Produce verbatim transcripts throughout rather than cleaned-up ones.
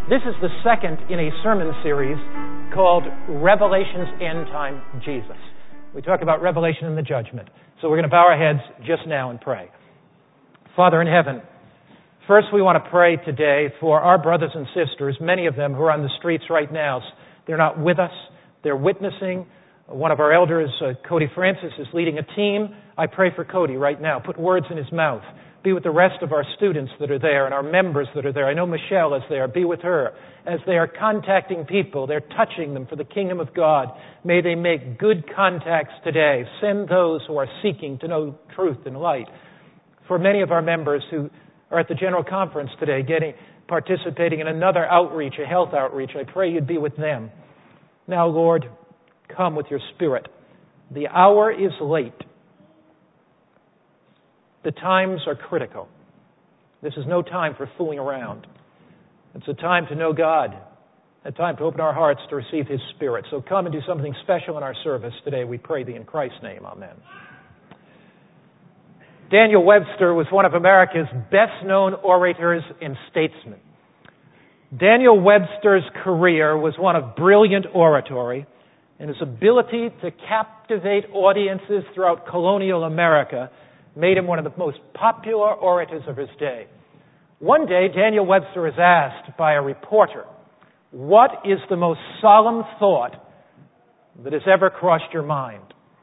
This is the second in a sermon series called Revelation's End Time Jesus. We talk about Revelation and the judgment. So we're going to bow our heads just now and pray. Father in heaven, first we want to pray today for our brothers and sisters, many of them who are on the streets right now. They're not with us. They're witnessing. One of our elders, uh, Cody Francis, is leading a team. I pray for Cody right now. Put words in his mouth. Be with the rest of our students that are there and our members that are there. I know Michelle is there. Be with her. As they are contacting people, they're touching them for the kingdom of God. May they make good contacts today. Send those who are seeking to know truth and light. For many of our members who are at the General Conference today, getting participating in another outreach, a health outreach, I pray you'd be with them. Now, Lord, come with your Spirit. The hour is late. The times are critical. This is no time for fooling around. It's a time to know God, a time to open our hearts to receive His Spirit. So come and do something special in our service today. We pray Thee in Christ's name. Amen. Daniel Webster was one of America's best-known orators and statesmen. Daniel Webster's career was one of brilliant oratory, and his ability to captivate audiences throughout colonial America made him one of the most popular orators of his day. One day, Daniel Webster was asked by a reporter, "What is the most solemn thought that has ever crossed your mind?"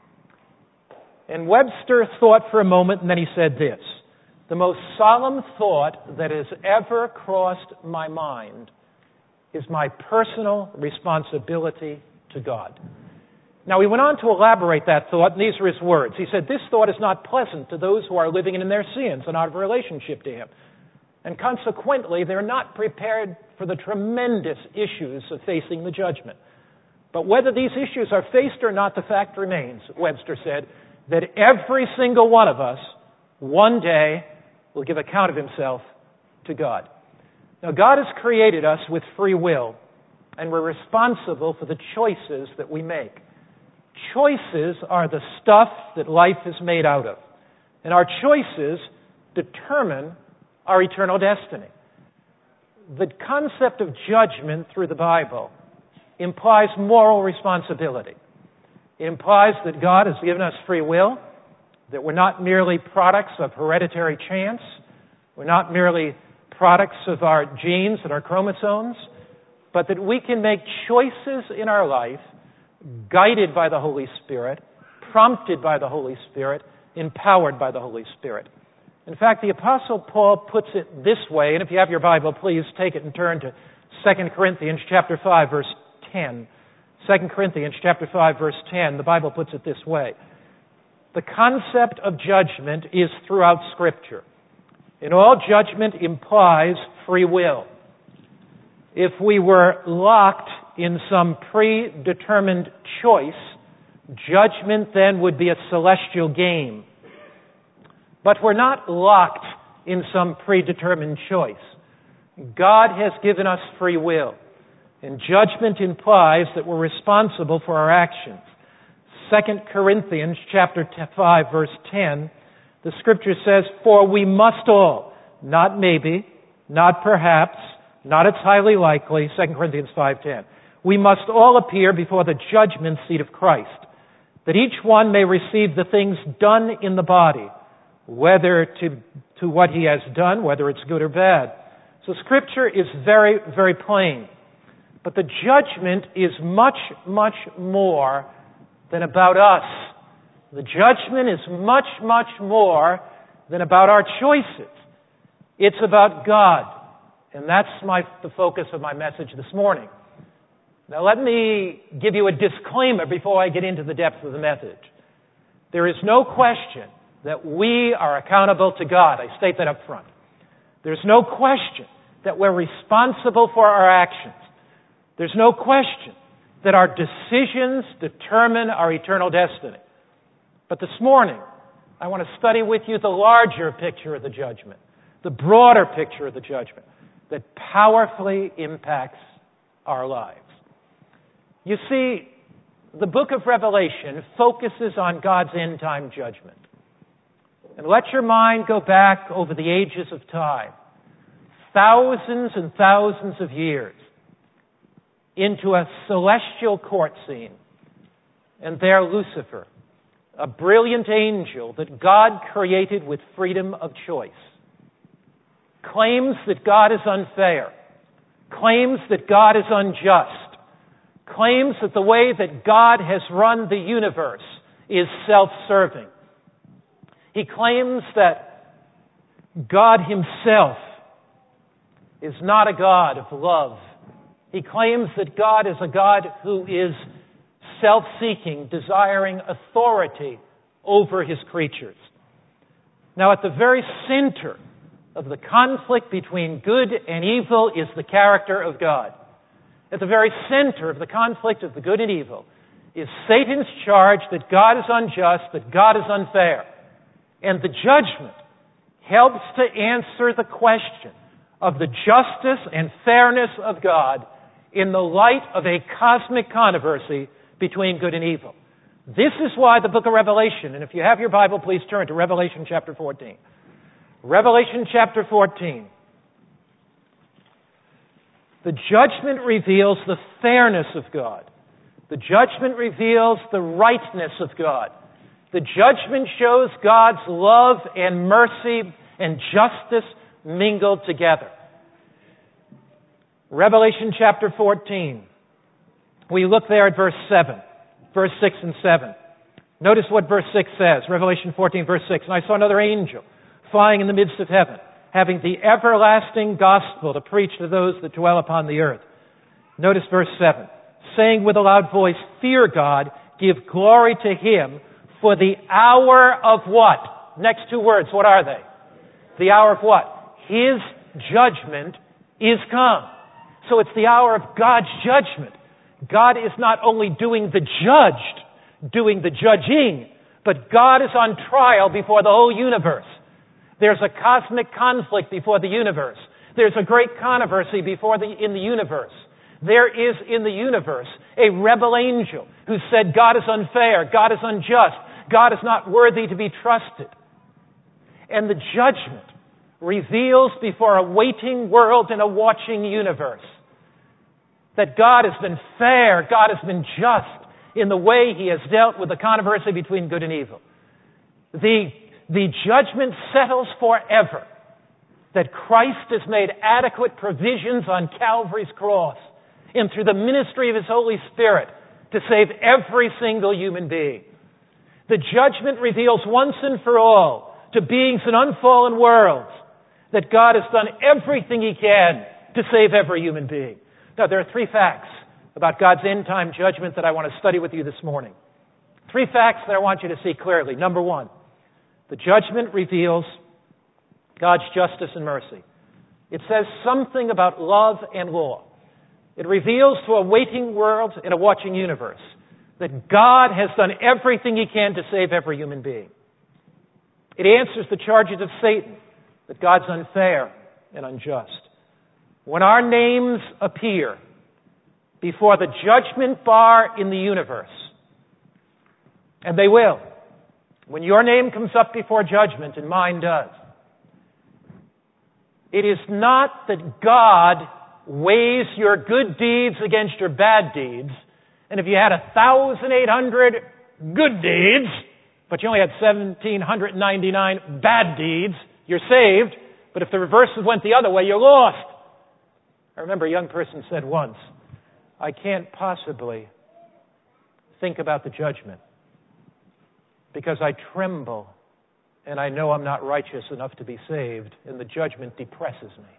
And Webster thought for a moment, and then he said this, "The most solemn thought that has ever crossed my mind is my personal responsibility to God." Now, he went on to elaborate that thought, and these are his words. He said, "This thought is not pleasant to those who are living in their sins and out of relationship to Him. And consequently, they're not prepared for the tremendous issues of facing the judgment. But whether these issues are faced or not, the fact remains," Webster said, "that every single one of us, one day, will give account of himself to God." Now, God has created us with free will, and we're responsible for the choices that we make. Choices are the stuff that life is made out of. And our choices determine our eternal destiny. The concept of judgment through the Bible implies moral responsibility. It implies that God has given us free will, that we're not merely products of hereditary chance, we're not merely products of our genes and our chromosomes, but that we can make choices in our life guided by the Holy Spirit, prompted by the Holy Spirit, empowered by the Holy Spirit. In fact, the Apostle Paul puts it this way, and if you have your Bible, please take it and turn to Second Corinthians chapter five, verse ten. Second Corinthians chapter five, verse ten, the Bible puts it this way. The concept of judgment is throughout Scripture. And all judgment implies free will. If we were locked in some predetermined choice, judgment then would be a celestial game. But we're not locked in some predetermined choice. God has given us free will, and judgment implies that we're responsible for our actions. Second Corinthians chapter five, verse ten, the Scripture says, "For we must all," not maybe, not perhaps, not it's highly likely, Second Corinthians five ten, "we must all appear before the judgment seat of Christ, that each one may receive the things done in the body, whether to, to what he has done, whether it's good or bad." So Scripture is very, very plain. But the judgment is much, much more than about us. The judgment is much, much more than about our choices. It's about God. And that's my, the focus of my message this morning. Now let me give you a disclaimer before I get into the depth of the message. There is no question that we are accountable to God. I state that up front. There's no question that we're responsible for our actions. There's no question that our decisions determine our eternal destiny. But this morning, I want to study with you the larger picture of the judgment, the broader picture of the judgment that powerfully impacts our lives. You see, the book of Revelation focuses on God's end-time judgment. And let your mind go back over the ages of time. thousands and thousands of years into a celestial court scene. And there Lucifer, a brilliant angel that God created with freedom of choice, claims that God is unfair, claims that God is unjust, claims that the way that God has run the universe is self-serving. He claims that God himself is not a God of love. He claims that God is a God who is self-seeking, desiring authority over his creatures. Now, at the very center of the conflict between good and evil is the character of God. At the very center of the conflict of the good and evil is Satan's charge that God is unjust, that God is unfair. And the judgment helps to answer the question of the justice and fairness of God in the light of a cosmic controversy between good and evil. This is why the book of Revelation, and if you have your Bible, please turn to Revelation chapter fourteen. Revelation chapter fourteen. The judgment reveals the fairness of God. The judgment reveals the rightness of God. The judgment shows God's love and mercy and justice mingled together. Revelation chapter fourteen. We look there at verse seven, verse six and seven. Notice what verse six says. Revelation fourteen, verse six. And I saw another angel flying in the midst of heaven, having the everlasting gospel to preach to those that dwell upon the earth. Notice verse seven. Saying with a loud voice, fear God, give glory to him, for the hour of what? Next two words, what are they? The hour of what? His judgment is come. So it's the hour of God's judgment. God is not only doing the judged, doing the judging, but God is on trial before the whole universe. There's a cosmic conflict before the universe. There's a great controversy before the, in the universe. There is in the universe a rebel angel who said God is unfair, God is unjust, God is not worthy to be trusted. And the judgment reveals before a waiting world and a watching universe that God has been fair, God has been just in the way he has dealt with the controversy between good and evil. The, the judgment settles forever that Christ has made adequate provisions on Calvary's cross and through the ministry of his Holy Spirit to save every single human being. The judgment reveals once and for all to beings in unfallen worlds that God has done everything he can to save every human being. Now, there are three facts about God's end-time judgment that I want to study with you this morning. Three facts that I want you to see clearly. Number one, the judgment reveals God's justice and mercy. It says something about love and law. It reveals to a waiting world and a watching universe that God has done everything he can to save every human being. It answers the charges of Satan that God's unfair and unjust. When our names appear before the judgment bar in the universe, and they will, when your name comes up before judgment, and mine does, it is not that God weighs your good deeds against your bad deeds, and if you had one thousand eight hundred good deeds, but you only had one thousand seven hundred ninety-nine bad deeds, you're saved, but if the reverse went the other way, you're lost. I remember a young person said once, I can't possibly think about the judgment because I tremble and I know I'm not righteous enough to be saved, and the judgment depresses me.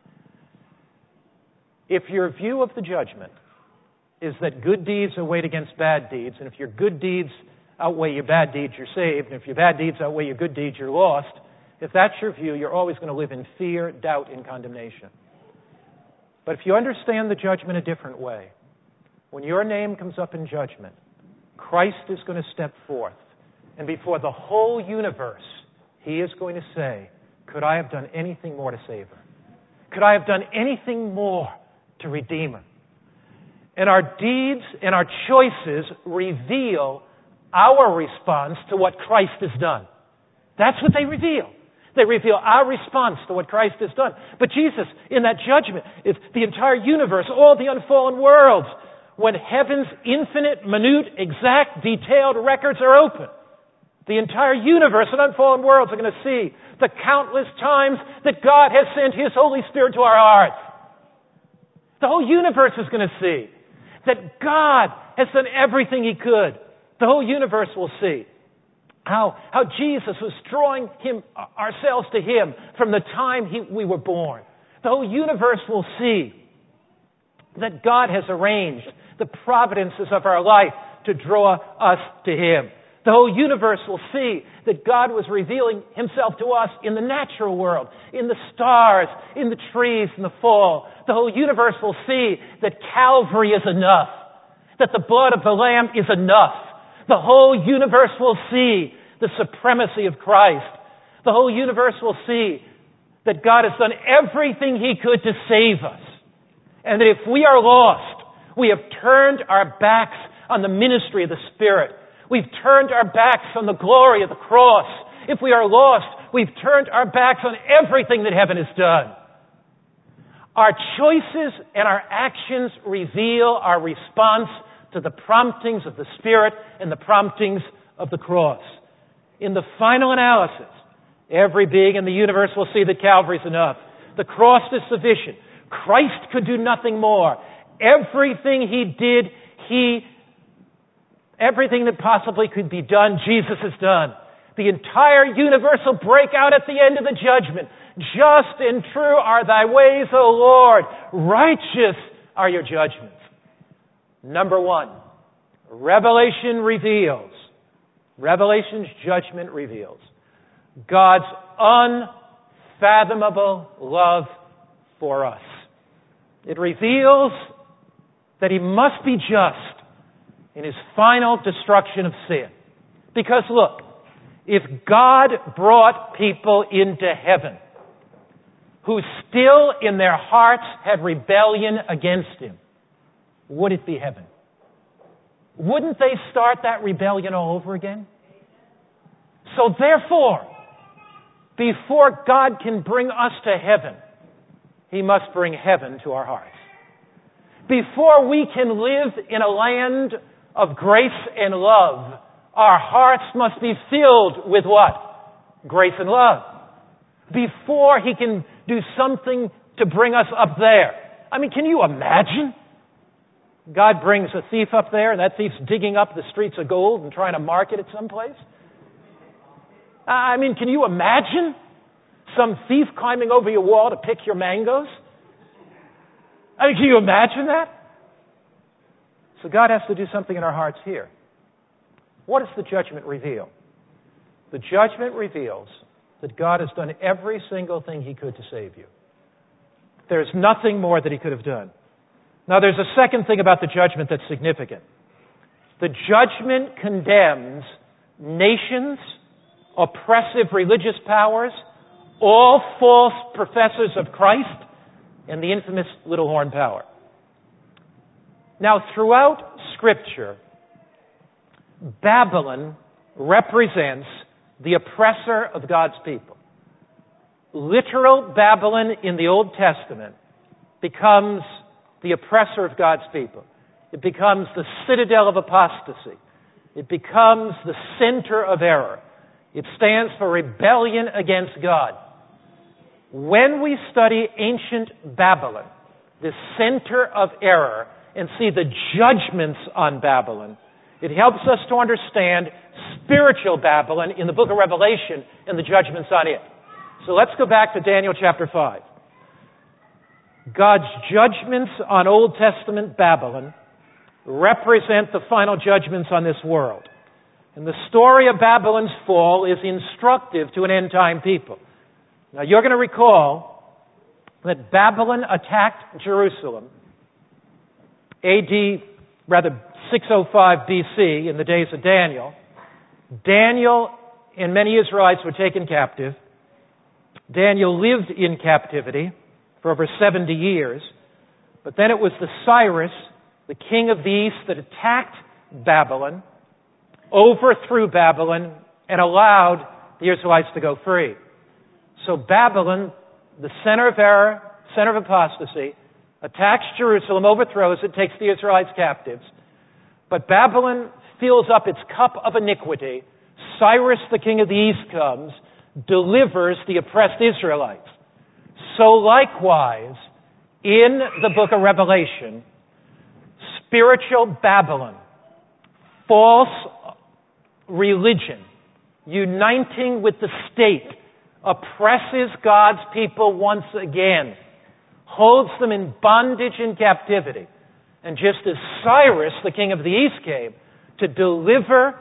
If your view of the judgment is that good deeds are weighed against bad deeds, and if your good deeds outweigh your bad deeds, you're saved, and if your bad deeds outweigh your good deeds, you're lost, if that's your view, you're always going to live in fear, doubt, and condemnation. But if you understand the judgment a different way, when your name comes up in judgment, Christ is going to step forth, and before the whole universe, he is going to say, could I have done anything more to save her? Could I have done anything more to redeem her? And our deeds and our choices reveal our response to what Christ has done. That's what they reveal. They reveal our response to what Christ has done. But Jesus, in that judgment, is the entire universe, all the unfallen worlds, when heaven's infinite, minute, exact, detailed records are open, the entire universe and unfallen worlds are going to see the countless times that God has sent His Holy Spirit to our hearts. The whole universe is going to see that God has done everything He could. The whole universe will see how, how Jesus was drawing him, ourselves to Him from the time he, we were born. The whole universe will see that God has arranged the providences of our life to draw us to Him. The whole universe will see that God was revealing Himself to us in the natural world, in the stars, in the trees, in the fall. The whole universe will see that Calvary is enough, that the blood of the Lamb is enough. The whole universe will see the supremacy of Christ. The whole universe will see that God has done everything He could to save us. And that if we are lost, we have turned our backs on the ministry of the Spirit. We've turned our backs on the glory of the cross. If we are lost, we've turned our backs on everything that heaven has done. Our choices and our actions reveal our response to the promptings of the Spirit and the promptings of the cross. In the final analysis, every being in the universe will see that Calvary is enough. The cross is sufficient. Christ could do nothing more. Everything He did, He Everything that possibly could be done, Jesus has done. The entire universe will break out at the end of the judgment. Just and true are Thy ways, O Lord. Righteous are Your judgments. Number one, Revelation reveals, Revelation's judgment reveals God's unfathomable love for us. It reveals that He must be just in His final destruction of sin. Because look, if God brought people into heaven who still in their hearts had rebellion against Him, would it be heaven? Wouldn't they start that rebellion all over again? So therefore, before God can bring us to heaven, He must bring heaven to our hearts. Before we can live in a land of grace and love, our hearts must be filled with what? Grace and love. Before He can do something to bring us up there. I mean, can you imagine? God brings a thief up there, and that thief's digging up the streets of gold and trying to market it someplace. I mean, can you imagine some thief climbing over your wall to pick your mangoes? I mean, can you imagine that? So God has to do something in our hearts here. What does the judgment reveal? The judgment reveals that God has done every single thing He could to save you. There's nothing more that He could have done. Now, there's a second thing about the judgment that's significant. The judgment condemns nations, oppressive religious powers, all false professors of Christ, and the infamous little horn power. Now, throughout Scripture, Babylon represents the oppressor of God's people. Literal Babylon in the Old Testament becomes the oppressor of God's people. It becomes the citadel of apostasy. It becomes the center of error. It stands for rebellion against God. When we study ancient Babylon, the center of error, and see the judgments on Babylon, it helps us to understand spiritual Babylon in the book of Revelation and the judgments on it. So let's go back to Daniel chapter five. God's judgments on Old Testament Babylon represent the final judgments on this world. And the story of Babylon's fall is instructive to an end-time people. Now, you're going to recall that Babylon attacked Jerusalem A D, rather six oh five B C, in the days of Daniel. Daniel and many Israelites were taken captive. Daniel lived in captivity for over seventy years. But then it was the Cyrus, the king of the east, that attacked Babylon, overthrew Babylon, and allowed the Israelites to go free. So Babylon, the center of error, center of apostasy, attacks Jerusalem, overthrows it, takes the Israelites captives. But Babylon fills up its cup of iniquity. Cyrus, the king of the east, comes, delivers the oppressed Israelites. So likewise, in the book of Revelation, spiritual Babylon, false religion, uniting with the state, oppresses God's people once again, holds them in bondage and captivity. And just as Cyrus, the king of the east, came to deliver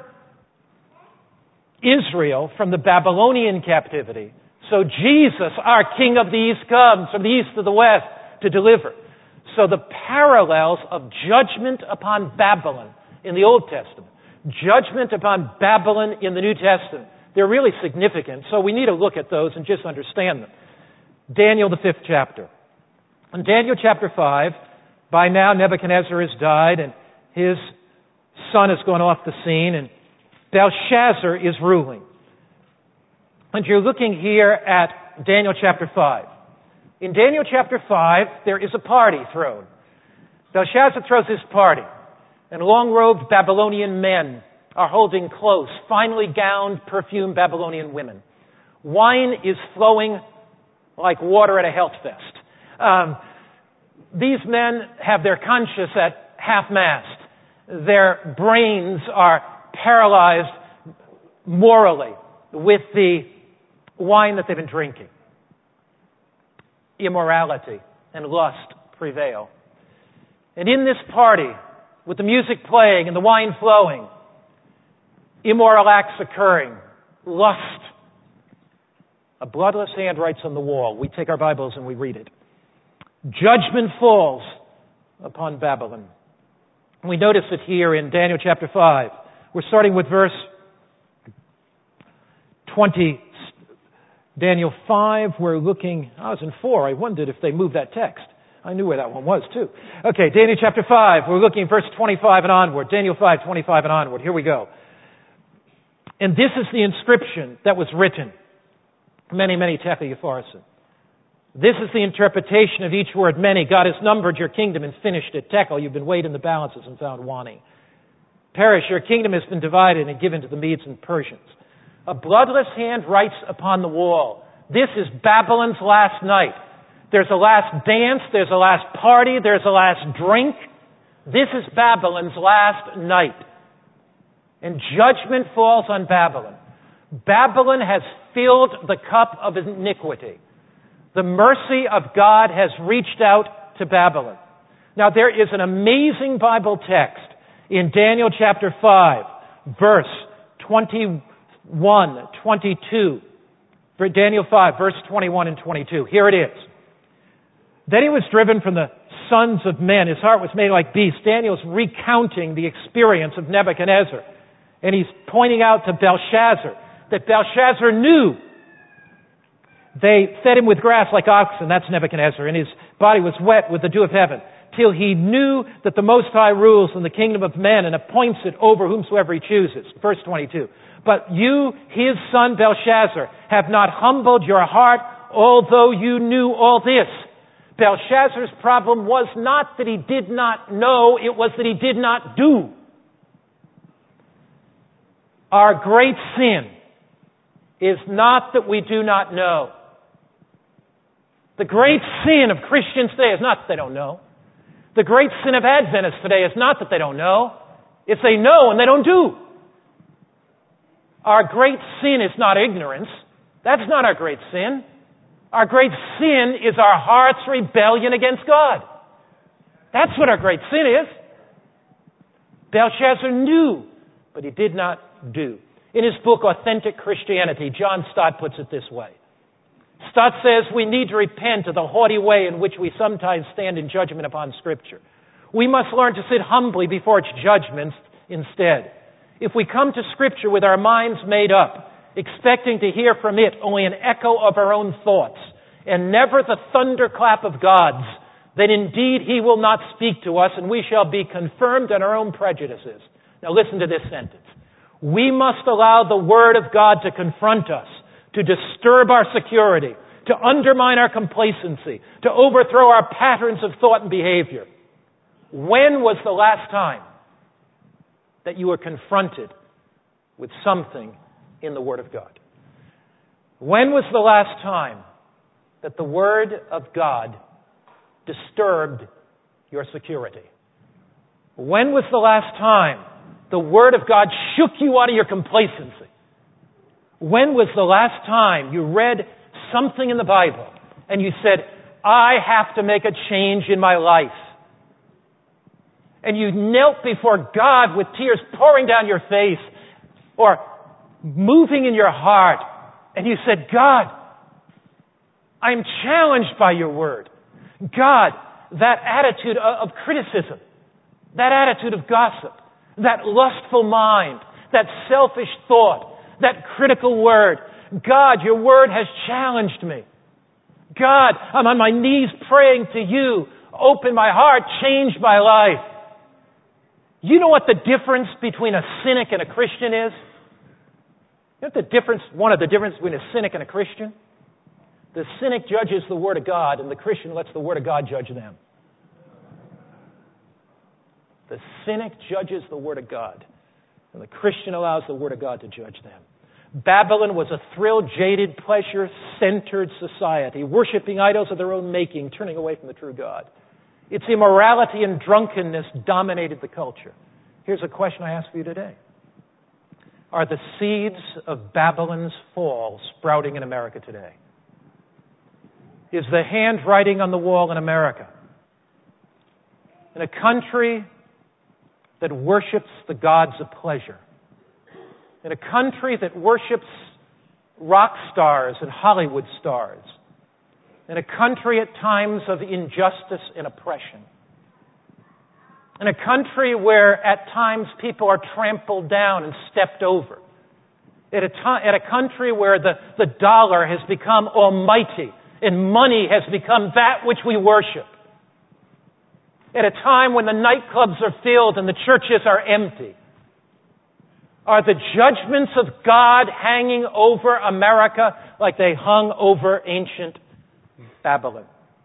Israel from the Babylonian captivity, so Jesus, our king of the east, comes from the east to the west to deliver. So the parallels of judgment upon Babylon in the Old Testament, judgment upon Babylon in the New Testament, they're really significant. So we need to look at those and just understand them. Daniel, the fifth chapter. In Daniel chapter five, by now Nebuchadnezzar has died and his son has gone off the scene and Belshazzar is ruling. And you're looking here at Daniel chapter five. In Daniel chapter five, there is a party thrown. Belshazzar throws his party, and long-robed Babylonian men are holding close, finely gowned, perfumed Babylonian women. Wine is flowing like water at a health fest. Um, these men have their conscience at half-mast. Their brains are paralyzed morally with the wine that they've been drinking. Immorality and lust prevail. And in this party, with the music playing and the wine flowing, immoral acts occurring, lust. A bloodless hand writes on the wall. We take our Bibles and we read it. Judgment falls upon Babylon. We notice it here in Daniel chapter five. We're starting with verse twenty. Daniel five, we're looking, I was in four. I wondered if they moved that text. I knew where that one was too. Okay, Daniel chapter five, we're looking at verse twenty-five and onward. Daniel five, twenty-five and onward. Here we go. And this is the inscription that was written. Many, many tekel upharsin. This is the interpretation of each word. Many. God has numbered your kingdom and finished it. Tekel, you've been weighed in the balances and found wanting. Perish, your kingdom has been divided and given to the Medes and Persians. A bloodless hand writes upon the wall. This is Babylon's last night. There's a last dance. There's a last party. There's a last drink. This is Babylon's last night. And judgment falls on Babylon. Babylon has filled the cup of iniquity. The mercy of God has reached out to Babylon. Now there is an amazing Bible text in Daniel chapter five, verse twenty-one, twenty-two. For Daniel five, verse twenty-one and twenty-two. Here it is. Then he was driven from the sons of men. His heart was made like beasts. Daniel's recounting the experience of Nebuchadnezzar. And he's pointing out to Belshazzar that Belshazzar knew. They fed him with grass like oxen. That's Nebuchadnezzar. And his body was wet with the dew of heaven. Till he knew that the Most High rules in the kingdom of men and appoints it over whomsoever he chooses. Verse twenty-two. But you, his son Belshazzar, have not humbled your heart, although you knew all this. Belshazzar's problem was not that he did not know, it was that he did not do. Our great sin is not that we do not know. The great sin of Christians today is not that they don't know. The great sin of Adventists today is not that they don't know. It's they know and they don't do. Our great sin is not ignorance. That's not our great sin. Our great sin is our heart's rebellion against God. That's what our great sin is. Belshazzar knew, but he did not do. In his book, Authentic Christianity, John Stott puts it this way. Stott says we need to repent of the haughty way in which we sometimes stand in judgment upon Scripture. We must learn to sit humbly before its judgments instead. If we come to Scripture with our minds made up, expecting to hear from it only an echo of our own thoughts, and never the thunderclap of God's, then indeed He will not speak to us, and we shall be confirmed in our own prejudices. Now listen to this sentence. We must allow the Word of God to confront us, to disturb our security, to undermine our complacency, to overthrow our patterns of thought and behavior. When was the last time that you were confronted with something in the Word of God? When was the last time that the Word of God disturbed your security? When was the last time the Word of God shook you out of your complacency? When was the last time you read something in the Bible and you said, I have to make a change in my life? And you knelt before God with tears pouring down your face or moving in your heart, and you said, God, I'm challenged by your Word. God, that attitude of criticism, that attitude of gossip, that lustful mind, that selfish thought, that critical word. God, your Word has challenged me. God, I'm on my knees praying to you. Open my heart, change my life. You know what the difference between a cynic and a Christian is? You know what the difference, one of the differences between a cynic and a Christian? The cynic judges the Word of God, and the Christian lets the Word of God judge them. The cynic judges the Word of God, and the Christian allows the Word of God to judge them. Babylon was a thrill-jaded, pleasure-centered society, worshiping idols of their own making, turning away from the true God. Its immorality and drunkenness dominated the culture. Here's a question I ask for you today. Are the seeds of Babylon's fall sprouting in America today? Is the handwriting on the wall in America? In a country that worships the gods of pleasure, in a country that worships rock stars and Hollywood stars, in a country at times of injustice and oppression, in a country where at times people are trampled down and stepped over, at a, to- at a country where the, the dollar has become almighty and money has become that which we worship, at a time when the nightclubs are filled and the churches are empty, are the judgments of God hanging over America like they hung over ancient Babylon?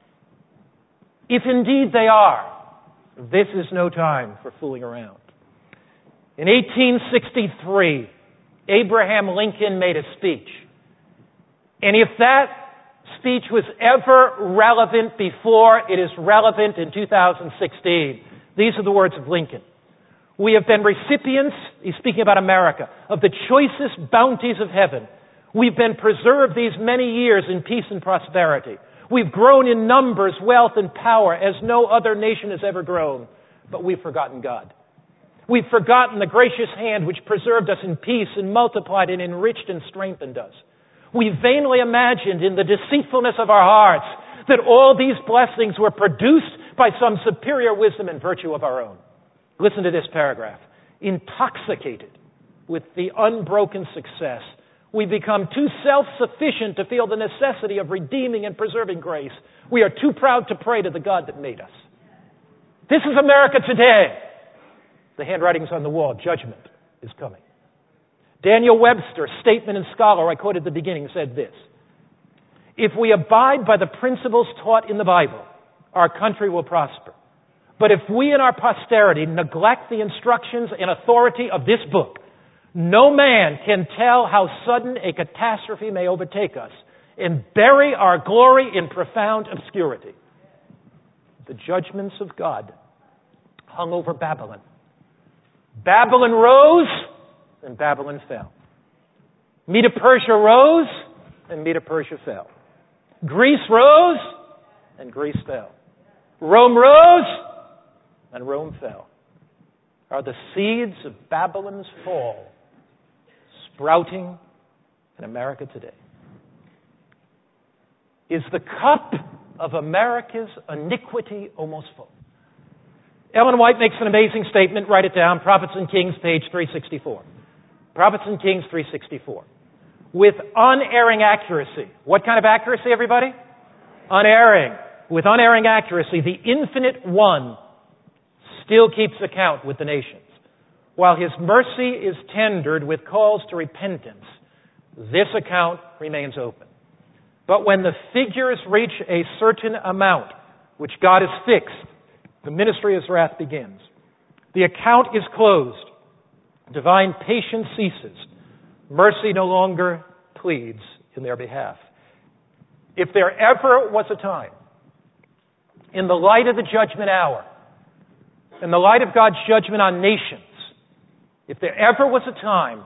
If indeed they are, this is no time for fooling around. In eighteen sixty-three, Abraham Lincoln made a speech. And if that speech was ever relevant before, it is relevant in two thousand sixteen. These are the words of Lincoln. We have been recipients, he's speaking about America, of the choicest bounties of heaven. We've been preserved these many years in peace and prosperity. We've grown in numbers, wealth, and power as no other nation has ever grown. But we've forgotten God. We've forgotten the gracious hand which preserved us in peace and multiplied and enriched and strengthened us. We vainly imagined in the deceitfulness of our hearts that all these blessings were produced by some superior wisdom and virtue of our own. Listen to this paragraph. Intoxicated with the unbroken success, we become too self-sufficient to feel the necessity of redeeming and preserving grace. We are too proud to pray to the God that made us. This is America today. The handwriting's on the wall. Judgment is coming. Daniel Webster, statesman and scholar I quoted at the beginning, said this: if we abide by the principles taught in the Bible, our country will prosper. But if we and our posterity neglect the instructions and authority of this book, no man can tell how sudden a catastrophe may overtake us and bury our glory in profound obscurity. The judgments of God hung over Babylon. Babylon rose and Babylon fell. Medo-Persia rose and Medo-Persia fell. Greece rose and Greece fell. Rome rose and Rome fell. Are the seeds of Babylon's fall sprouting in America today? Is the cup of America's iniquity almost full? Ellen White makes an amazing statement. Write it down. Prophets and Kings, page three sixty-four. Prophets and Kings, three sixty-four. With unerring accuracy. What kind of accuracy, everybody? Unerring. With unerring accuracy, the infinite one still keeps account with the nations. While his mercy is tendered with calls to repentance, this account remains open. But when the figures reach a certain amount, which God has fixed, the ministry of His wrath begins. The account is closed. Divine patience ceases. Mercy no longer pleads in their behalf. If there ever was a time, in the light of the judgment hour, in the light of God's judgment on nations, if there ever was a time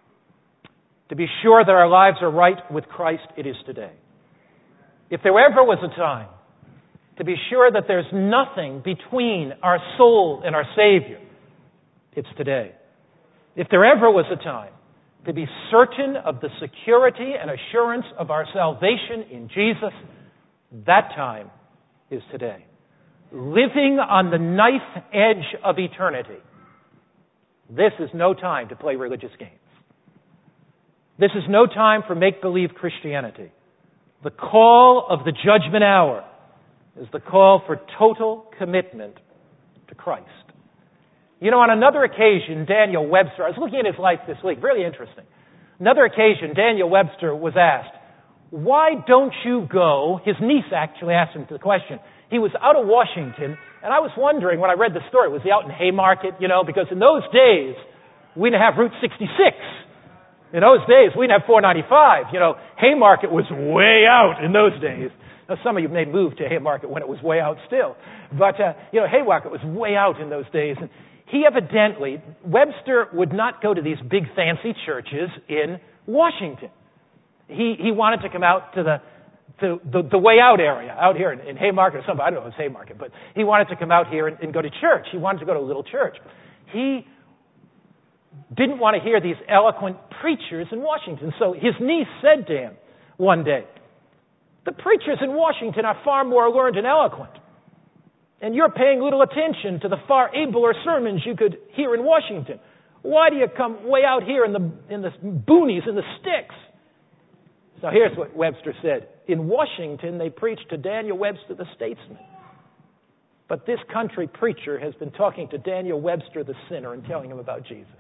to be sure that our lives are right with Christ, it is today. If there ever was a time to be sure that there's nothing between our soul and our Savior, it's today. If there ever was a time to be certain of the security and assurance of our salvation in Jesus, that time is today. Living on the knife edge of eternity. This is no time to play religious games. This is no time for make-believe Christianity. The call of the judgment hour is the call for total commitment to Christ. You know, on another occasion, Daniel Webster, I was looking at his life this week, really interesting. Another occasion, Daniel Webster was asked, why don't you go? His niece actually asked him the question. He was out of Washington, and I was wondering when I read the story, was he out in Haymarket, you know, because in those days, we didn't have Route sixty-six. In those days, we didn't have four ninety-five. You know, Haymarket was way out in those days. Now, some of you may move to Haymarket when it was way out still. But, uh, you know, Haymarket was way out in those days. And he evidently, Webster would not go to these big fancy churches in Washington. He he wanted to come out to the to the, the way out area, out here in, in Haymarket or something. I don't know if it's Haymarket, but he wanted to come out here and, and go to church. He wanted to go to a little church. He didn't want to hear these eloquent preachers in Washington. So his niece said to him one day, the preachers in Washington are far more learned and eloquent. And you're paying little attention to the far abler sermons you could hear in Washington. Why do you come way out here in the in the boonies, in the sticks? So here's what Webster said. In Washington, they preach to Daniel Webster, the statesman. But this country preacher has been talking to Daniel Webster, the sinner, and telling him about Jesus.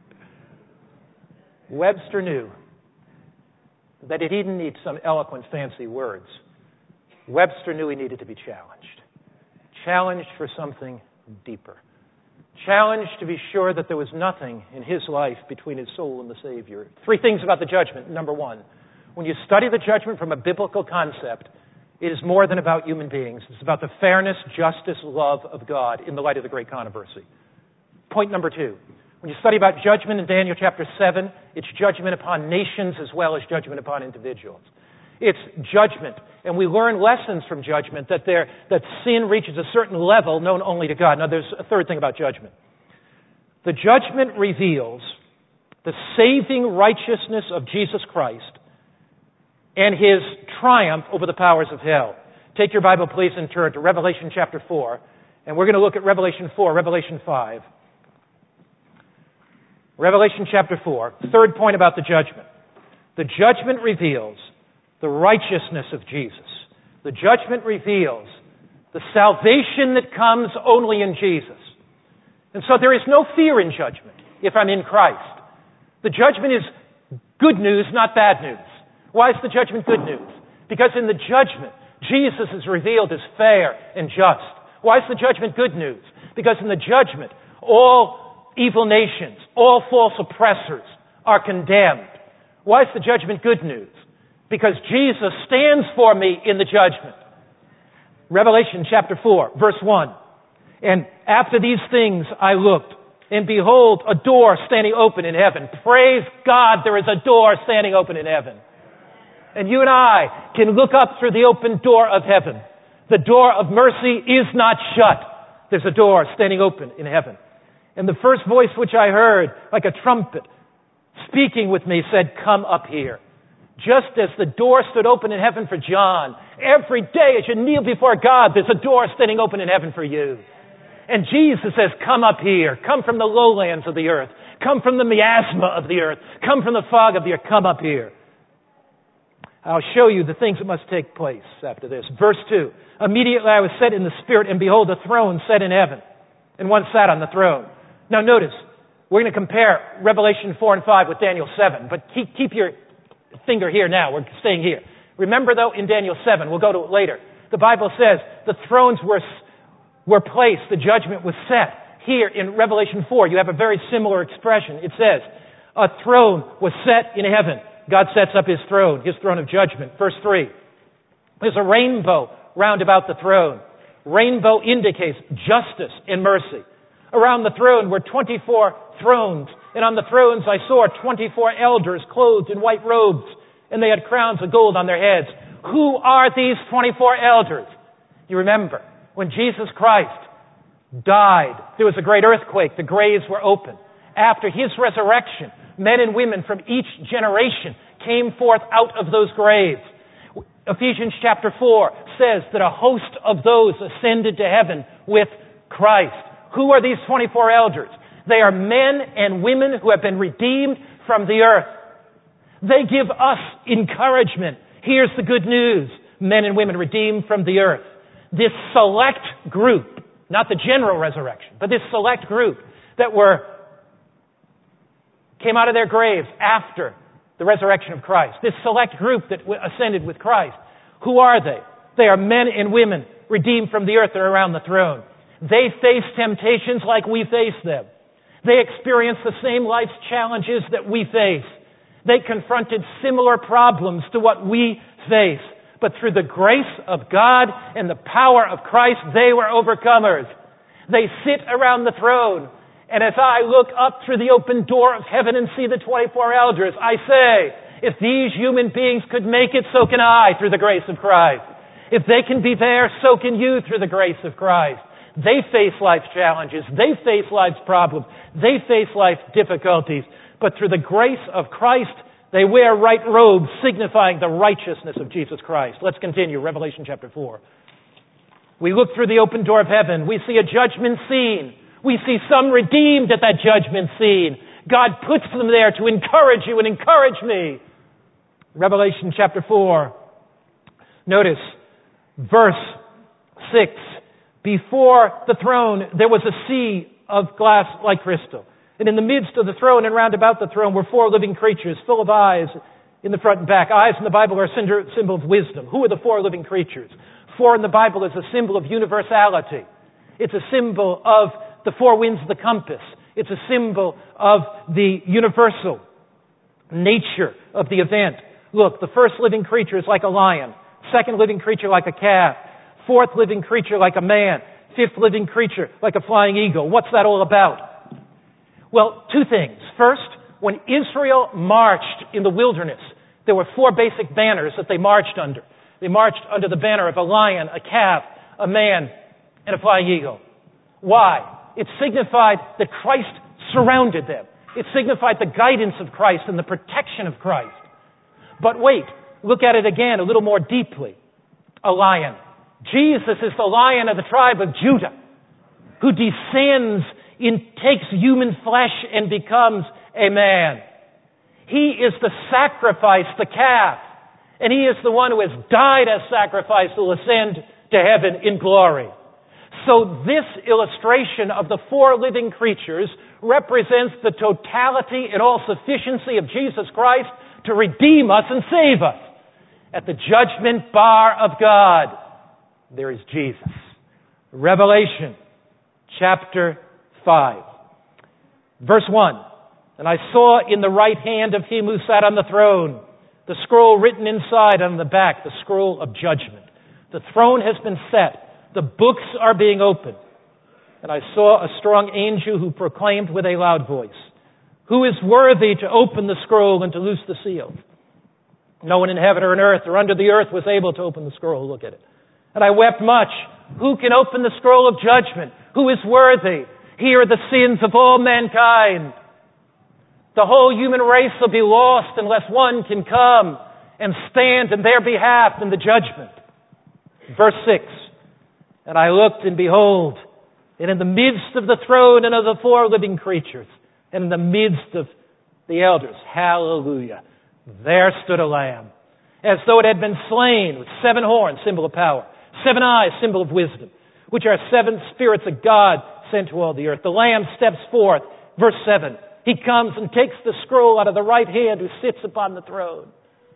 Webster knew that he didn't need some eloquent, fancy words. Webster knew he needed to be challenged. Challenged for something deeper. Challenged to be sure that there was nothing in his life between his soul and the Savior. Three things about the judgment. Number one, when you study the judgment from a biblical concept, it is more than about human beings. It's about the fairness, justice, love of God in the light of the great controversy. Point number two, when you study about judgment in Daniel chapter seven, it's judgment upon nations as well as judgment upon individuals. It's judgment, and we learn lessons from judgment that there that sin reaches a certain level known only to God. Now, there's a third thing about judgment. The judgment reveals the saving righteousness of Jesus Christ and His triumph over the powers of hell. Take your Bible, please, and turn to Revelation chapter four, and we're going to look at Revelation four, Revelation five. Revelation chapter four, third point about the judgment. The judgment reveals the righteousness of Jesus. The judgment reveals the salvation that comes only in Jesus. And so there is no fear in judgment if I'm in Christ. The judgment is good news, not bad news. Why is the judgment good news? Because in the judgment, Jesus is revealed as fair and just. Why is the judgment good news? Because in the judgment, all evil nations, all false oppressors are condemned. Why is the judgment good news? Because Jesus stands for me in the judgment. Revelation chapter four, verse one. And after these things I looked, and behold, a door standing open in heaven. Praise God, there is a door standing open in heaven. And you and I can look up through the open door of heaven. The door of mercy is not shut. There's a door standing open in heaven. And the first voice which I heard, like a trumpet, speaking with me, said, "Come up here." Just as the door stood open in heaven for John, every day as you kneel before God, there's a door standing open in heaven for you. And Jesus says, "Come up here. Come from the lowlands of the earth. Come from the miasma of the earth. Come from the fog of the earth. Come up here. I'll show you the things that must take place after this." Verse two, "Immediately I was set in the Spirit, and behold, a throne set in heaven, and one sat on the throne." Now notice, we're going to compare Revelation four and five with Daniel seven, but keep, keep your finger here now. We're staying here. Remember, though, in Daniel seven, we'll go to it later, the Bible says the thrones were, were placed, the judgment was set. Here in Revelation four, you have a very similar expression. It says, a throne was set in heaven. God sets up his throne, his throne of judgment. Verse three, there's a rainbow round about the throne. Rainbow indicates justice and mercy. Around the throne were twenty-four thrones, and on the thrones I saw twenty-four elders clothed in white robes, and they had crowns of gold on their heads. Who are these twenty-four elders? You remember, when Jesus Christ died, there was a great earthquake. The graves were open. After his resurrection, men and women from each generation came forth out of those graves. Ephesians chapter four says that a host of those ascended to heaven with Christ. Who are these twenty-four elders? They are men and women who have been redeemed from the earth. They give us encouragement. Here's the good news. Men and women redeemed from the earth. This select group, not the general resurrection, but this select group that were came out of their graves after the resurrection of Christ. This select group that ascended with Christ. Who are they? They are men and women redeemed from the earth. They're around the throne. They face temptations like we face them. They experience the same life's challenges that we face. They confronted similar problems to what we face. But through the grace of God and the power of Christ, they were overcomers. They sit around the throne. And as I look up through the open door of heaven and see the twenty-four elders, I say, if these human beings could make it, so can I through the grace of Christ. If they can be there, so can you through the grace of Christ. They face life's challenges. They face life's problems. They face life's difficulties. But through the grace of Christ, they wear white robes signifying the righteousness of Jesus Christ. Let's continue. Revelation chapter four. We look through the open door of heaven. We see a judgment scene. We see some redeemed at that judgment scene. God puts them there to encourage you and encourage me. Revelation chapter four. Notice verse six. Before the throne there was a sea of glass like crystal. And in the midst of the throne and round about the throne were four living creatures full of eyes in the front and back. Eyes in the Bible are a symbol of wisdom. Who are the four living creatures? Four in the Bible is a symbol of universality. It's a symbol of the four winds of the compass. It's a symbol of the universal nature of the event. Look, the first living creature is like a lion. Second living creature like a calf. Fourth living creature like a man. Fifth living creature like a flying eagle. What's that all about? Well, two things. First, when Israel marched in the wilderness, there were four basic banners that they marched under. They marched under the banner of a lion, a calf, a man, and a flying eagle. Why? It signified that Christ surrounded them. It signified the guidance of Christ and the protection of Christ. But wait, look at it again a little more deeply. A lion. Jesus is the Lion of the tribe of Judah, who descends in, takes human flesh and becomes a man. He is the sacrifice, the calf, and he is the one who has died as sacrifice who will ascend to heaven in glory. So this illustration of the four living creatures represents the totality and all sufficiency of Jesus Christ to redeem us and save us. At the judgment bar of God, there is Jesus. Revelation chapter five. Verse one. And I saw in the right hand of him who sat on the throne the scroll written inside and on the back, the scroll of judgment. The throne has been set. The books are being opened. And I saw a strong angel who proclaimed with a loud voice, who is worthy to open the scroll and to loose the seal? No one in heaven or on earth or under the earth was able to open the scroll. Look at it. And I wept much. Who can open the scroll of judgment? Who is worthy? Here are the sins of all mankind. The whole human race will be lost unless one can come and stand in their behalf in the judgment. Verse six. And I looked, and behold, and in the midst of the throne and of the four living creatures, and in the midst of the elders, hallelujah, there stood a lamb, as though it had been slain, with seven horns, symbol of power, seven eyes, symbol of wisdom, which are seven spirits of God sent to all the earth. The lamb steps forth, verse seven. He comes and takes the scroll out of the right hand who sits upon the throne.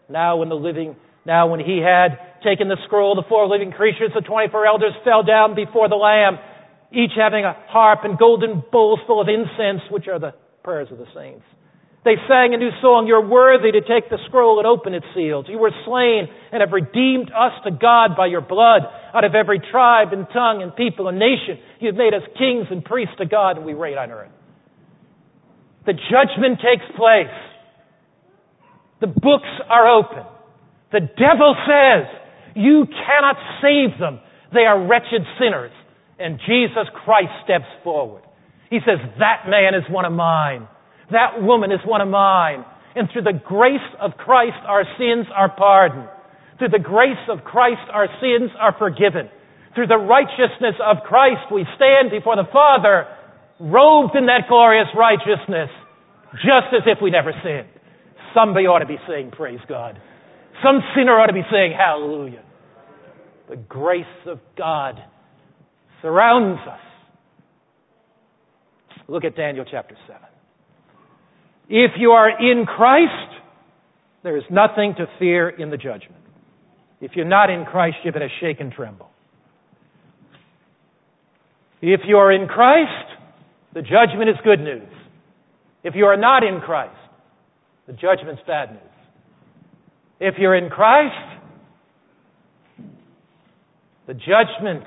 Now when the living, now when he had taken the scroll, the four living creatures, the twenty-four elders fell down before the Lamb, each having a harp and golden bowls full of incense, which are the prayers of the saints. They sang a new song, "You're worthy to take the scroll and open its seals. You were slain and have redeemed us to God by your blood. Out of every tribe and tongue and people and nation, you've made us kings and priests to God, and we reign on earth." The judgment takes place. The books are open. The devil says, you cannot save them. They are wretched sinners. And Jesus Christ steps forward. He says, that man is one of mine. That woman is one of mine. And through the grace of Christ, our sins are pardoned. Through the grace of Christ, our sins are forgiven. Through the righteousness of Christ, we stand before the Father, robed in that glorious righteousness, just as if we never sinned. Somebody ought to be saying, praise God. Some sinner ought to be saying, hallelujah. The grace of God surrounds us. Look at Daniel chapter seven. If you are in Christ, there is nothing to fear in the judgment. If you're not in Christ, you better shake and tremble. If you are in Christ, the judgment is good news. If you are not in Christ, the judgment's bad news. If you're in Christ, the judgment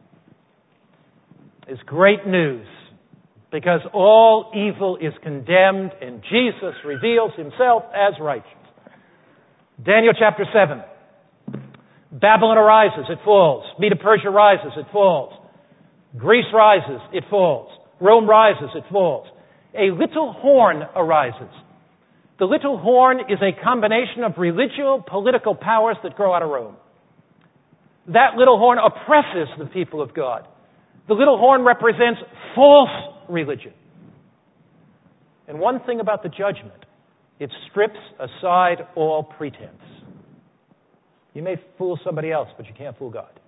is great news, because all evil is condemned and Jesus reveals himself as righteous. Daniel chapter seven. Babylon arises, it falls. Medo-Persia rises, it falls. Greece rises, it falls. Rome rises, it falls. A little horn arises. The little horn is a combination of religious, political powers that grow out of Rome. That little horn oppresses the people of God. The little horn represents false religion. And one thing about the judgment, it strips aside all pretense. You may fool somebody else, but you can't fool God.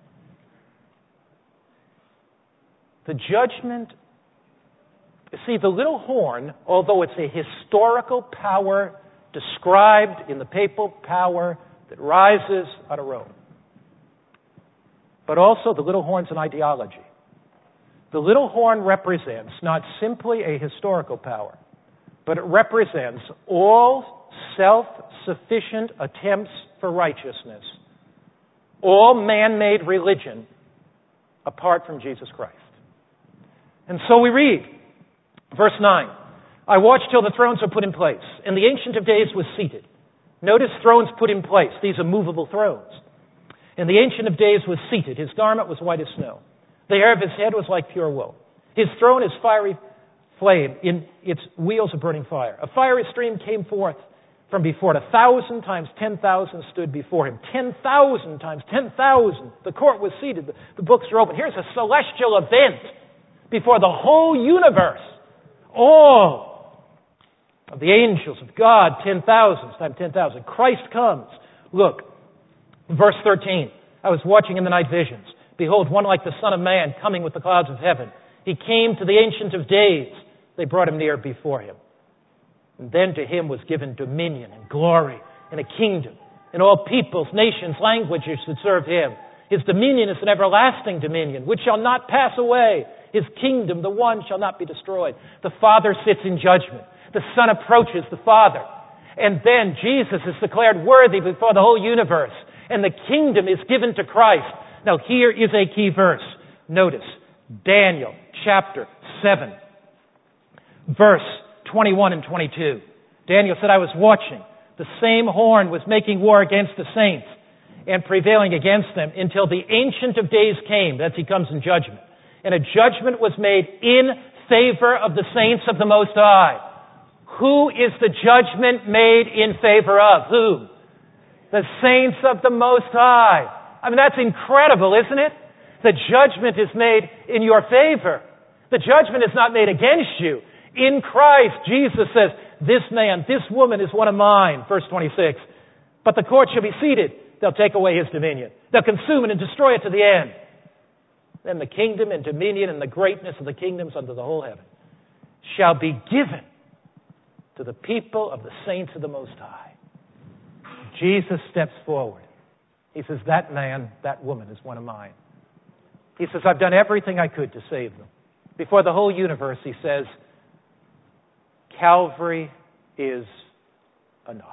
The judgment, see, the little horn, although it's a historical power described in the papal power that rises out of Rome, but also the little horn's an ideology. The little horn represents not simply a historical power, but it represents all self-sufficient attempts for righteousness, all man-made religion apart from Jesus Christ. And so we read, verse nine, I watched till the thrones were put in place, and the Ancient of Days was seated. Notice thrones put in place. These are movable thrones. And the Ancient of Days was seated. His garment was white as snow. The hair of his head was like pure wool. His throne is fiery flame. In its wheels of burning fire. A fiery stream came forth from before it. A thousand times ten thousand stood before him. Ten thousand times ten thousand. The court was seated. The, the books are open. Here's a celestial event before the whole universe. All of the angels of God, ten thousand times ten thousand. Christ comes. Look, verse thirteen. I was watching in the night visions. Behold, one like the Son of Man coming with the clouds of heaven. He came to the Ancient of Days. They brought him near before him. And then to him was given dominion and glory and a kingdom. And all peoples, nations, languages should serve him. His dominion is an everlasting dominion, which shall not pass away. His kingdom, the one, shall not be destroyed. The Father sits in judgment. The Son approaches the Father. And then Jesus is declared worthy before the whole universe. And the kingdom is given to Christ. Now here is a key verse. Notice, Daniel chapter seven, verse twenty-one and twenty-two. Daniel said, I was watching. The same horn was making war against the saints and prevailing against them until the Ancient of Days came. That's he comes in judgment. And a judgment was made in favor of the saints of the Most High. Who is the judgment made in favor of? Who? The saints of the Most High. I mean, that's incredible, isn't it? The judgment is made in your favor. The judgment is not made against you. In Christ, Jesus says, this man, this woman is one of mine, verse twenty-six. But the court shall be seated. They'll take away his dominion. They'll consume it and destroy it to the end. Then the kingdom and dominion and the greatness of the kingdoms under the whole heaven shall be given to the people of the saints of the Most High. Jesus steps forward. He says, that man, that woman is one of mine. He says, I've done everything I could to save them. Before the whole universe, he says, Calvary is enough.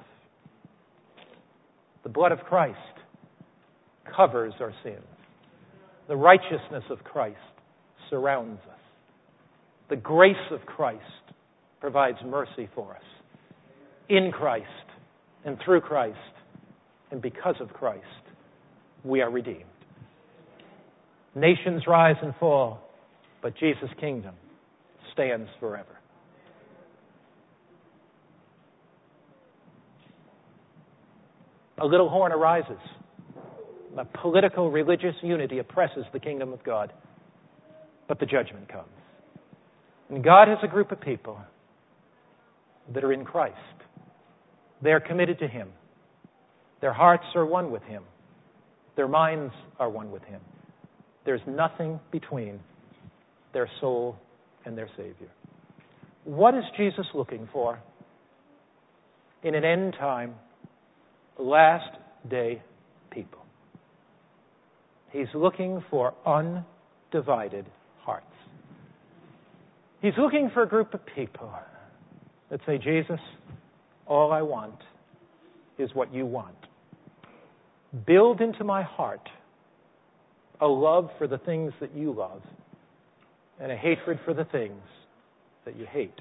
The blood of Christ covers our sins. The righteousness of Christ surrounds us. The grace of Christ provides mercy for us. In Christ and through Christ and because of Christ, we are redeemed. Nations rise and fall, but Jesus' kingdom stands forever. A little horn arises. A political, religious unity oppresses the kingdom of God. But the judgment comes. And God has a group of people that are in Christ. They are committed to Him. Their hearts are one with Him. Their minds are one with Him. There's nothing between their soul and their Savior. What is Jesus looking for in an end time, last day people? He's looking for undivided hearts. He's looking for a group of people that say, Jesus, all I want is what you want. Build into my heart a love for the things that you love and a hatred for the things that you hate.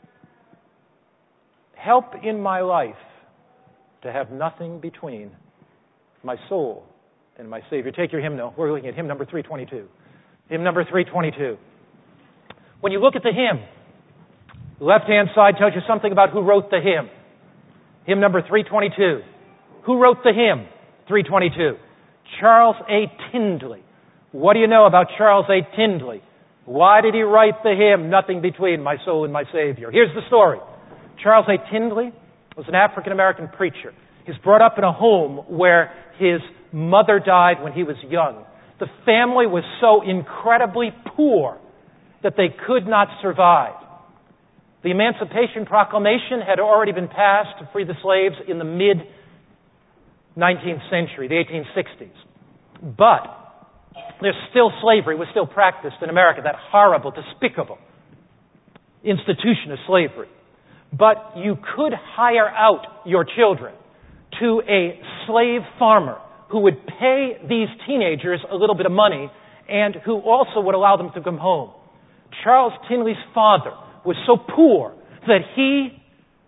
Help in my life to have nothing between my soul and my Savior. Take your hymnal. We're looking at hymn number three twenty-two. Hymn number three twenty-two. When you look at the hymn, the left-hand side tells you something about who wrote the hymn. Hymn number three twenty-two. Who wrote the hymn? three twenty-two. Charles A. Tindley. What do you know about Charles A. Tindley? Why did he write the hymn, Nothing Between My Soul and My Savior? Here's the story. Charles A. Tindley was an African-American preacher. He was brought up in a home where his mother died when he was young. The family was so incredibly poor that they could not survive. The Emancipation Proclamation had already been passed to free the slaves in the mid-nineteenth century, the eighteen sixties. But there's still slavery was still practiced in America, that horrible, despicable institution of slavery. But you could hire out your children to a slave farmer who would pay these teenagers a little bit of money and who also would allow them to come home. Charles Tindley's father was so poor that he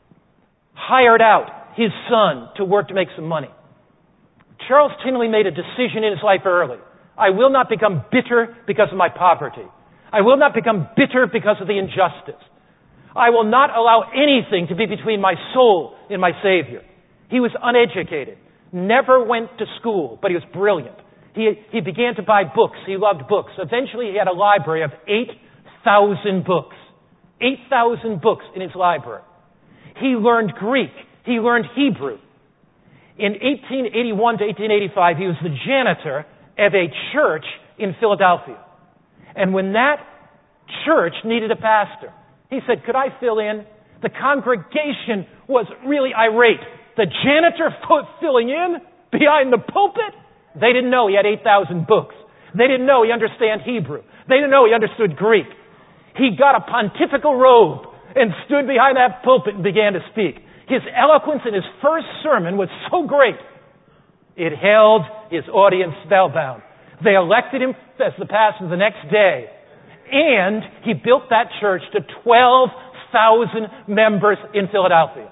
hired out his son to work to make some money. Charles Tindley made a decision in his life early. I will not become bitter because of my poverty. I will not become bitter because of the injustice. I will not allow anything to be between my soul and my Savior. He was uneducated, never went to school, but he was brilliant. He, he began to buy books. He loved books. Eventually, he had a library of eight thousand books. eight thousand books in his library. He learned Greek. He learned Hebrew. In eighteen eighty-one to eighteen eighty-five, he was the janitor of a church in Philadelphia. And when that church needed a pastor, he said, could I fill in? The congregation was really irate. The janitor filling in behind the pulpit? They didn't know he had eight thousand books. They didn't know he understood Hebrew. They didn't know he understood Greek. He got a pontifical robe and stood behind that pulpit and began to speak. His eloquence in his first sermon was so great, it held his audience spellbound. They elected him as the pastor the next day, and he built that church to twelve thousand members in Philadelphia.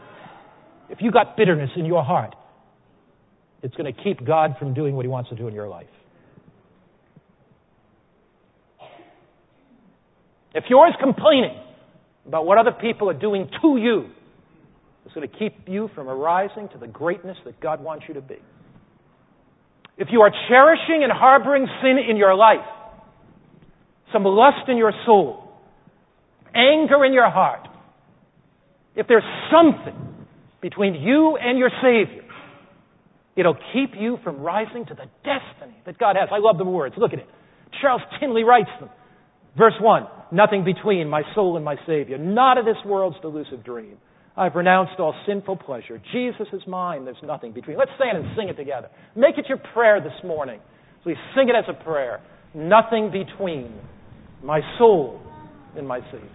If you got bitterness in your heart, it's going to keep God from doing what He wants to do in your life. If you're always complaining about what other people are doing to you, it's going to keep you from arising to the greatness that God wants you to be. If you are cherishing and harboring sin in your life, some lust in your soul, anger in your heart, if there's something between you and your Savior, it'll keep you from rising to the destiny that God has. I love the words. Look at it. Charles Tindley writes them. Verse one, nothing between my soul and my Savior, not of this world's delusive dream. I've renounced all sinful pleasure. Jesus is mine. There's nothing between. Let's stand and sing it together. Make it your prayer this morning. So we sing it as a prayer. Nothing between my soul and my Savior.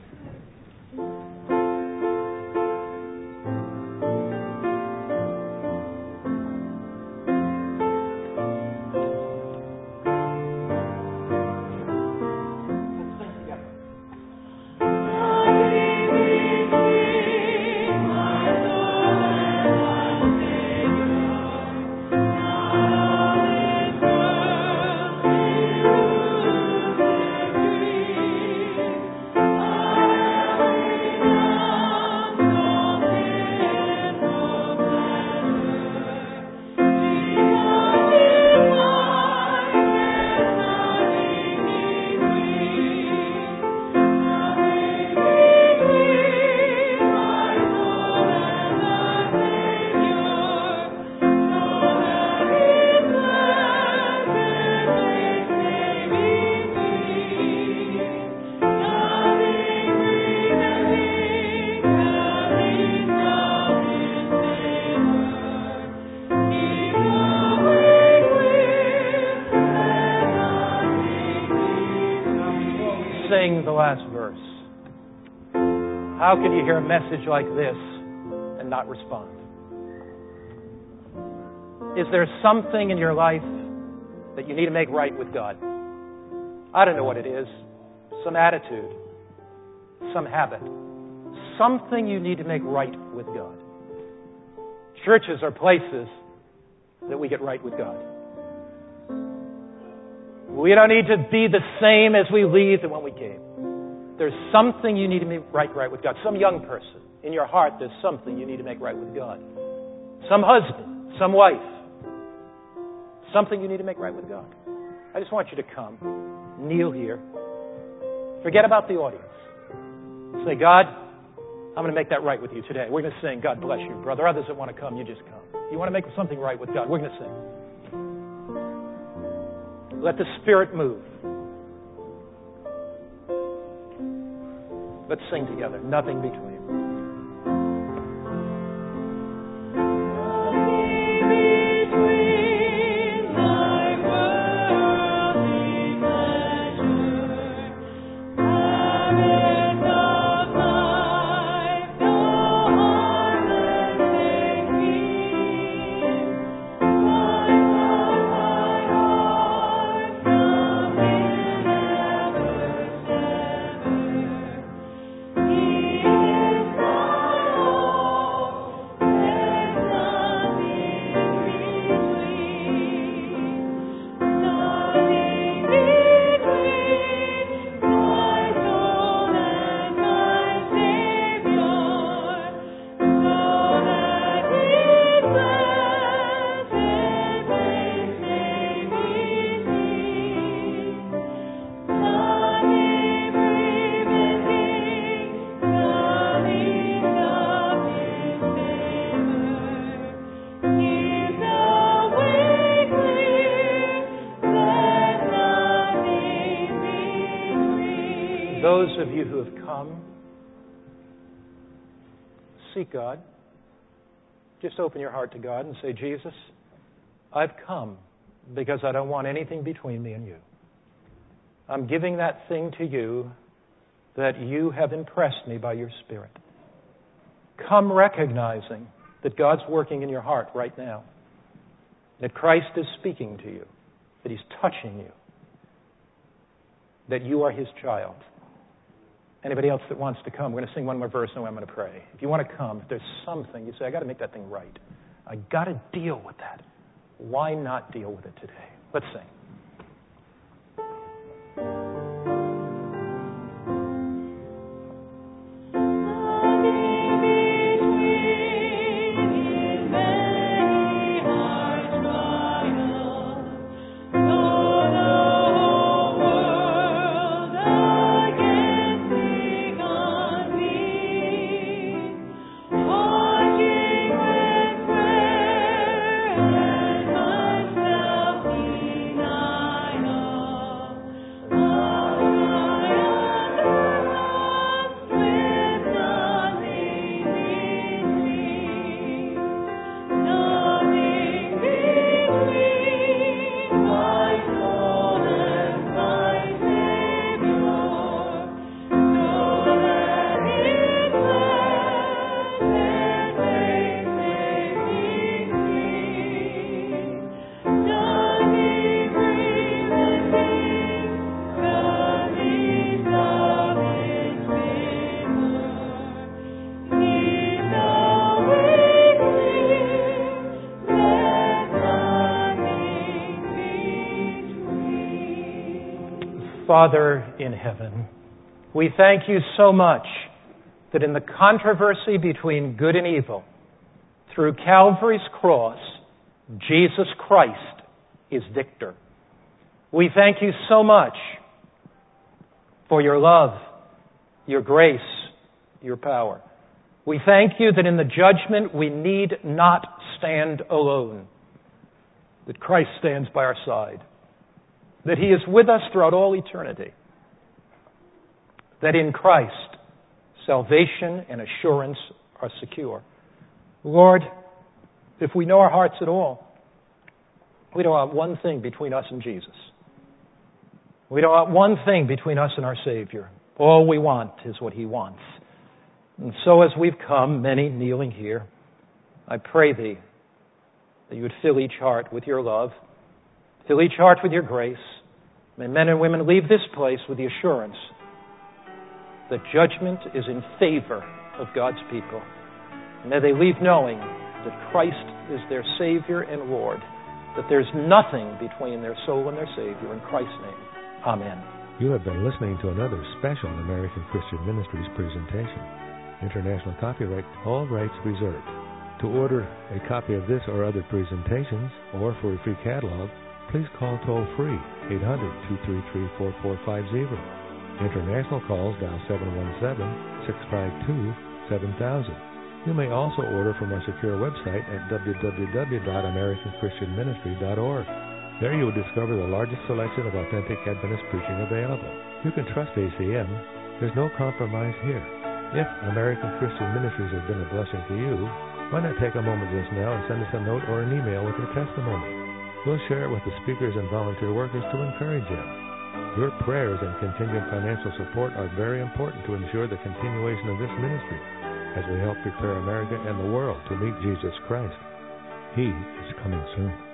Sing the last verse. How can you hear a message like this and not respond? Is there something in your life that you need to make right with God? I don't know what it is. Some attitude, some habit, something you need to make right with God. Churches are places that we get right with God. We don't need to be the same as we leave than when we came. There's something you need to make right, right with God. Some young person, in your heart, there's something you need to make right with God. Some husband, some wife, something you need to make right with God. I just want you to come, kneel here, forget about the audience. Say, God, I'm going to make that right with you today. We're going to sing, God bless you, brother. Others that want to come, you just come. You want to make something right with God, we're going to sing. Let the Spirit move. Let's sing together. Nothing between. Those of you who have come, seek God. Just open your heart to God and say, Jesus, I've come because I don't want anything between me and you. I'm giving that thing to you that you have impressed me by your Spirit. Come recognizing that God's working in your heart right now, that Christ is speaking to you, that He's touching you, that you are His child. Anybody else that wants to come, we're going to sing one more verse and then I'm going to pray. If you want to come, if there's something, you say, I got to make that thing right. I got to deal with that. Why not deal with it today? Let's sing. Father in heaven, we thank you so much that in the controversy between good and evil, through Calvary's cross, Jesus Christ is victor. We thank you so much for your love, your grace, your power. We thank you that in the judgment we need not stand alone, that Christ stands by our side, that he is with us throughout all eternity, that in Christ salvation and assurance are secure. Lord, if we know our hearts at all, we don't want one thing between us and Jesus. We don't want one thing between us and our Savior. All we want is what he wants. And so as we've come, many kneeling here, I pray thee that you would fill each heart with your love, fill each heart with your grace. May men and women leave this place with the assurance that judgment is in favor of God's people. May they leave knowing that Christ is their Savior and Lord, that there's nothing between their soul and their Savior. In Christ's name, amen. You have been listening to another special American Christian Ministries presentation. International copyright, all rights reserved. To order a copy of this or other presentations, or for a free catalog, please call toll-free eight hundred, two three three, four four five zero. International calls dial seven one seven, six five two, seven thousand. You may also order from our secure website at w w w dot american christian ministry dot org. There you will discover the largest selection of authentic Adventist preaching available. You can trust A C M. There's no compromise here. If American Christian Ministries has been a blessing to you, why not take a moment just now and send us a note or an email with your testimony? We'll share it with the speakers and volunteer workers to encourage you. Your prayers and continued financial support are very important to ensure the continuation of this ministry as we help prepare America and the world to meet Jesus Christ. He is coming soon.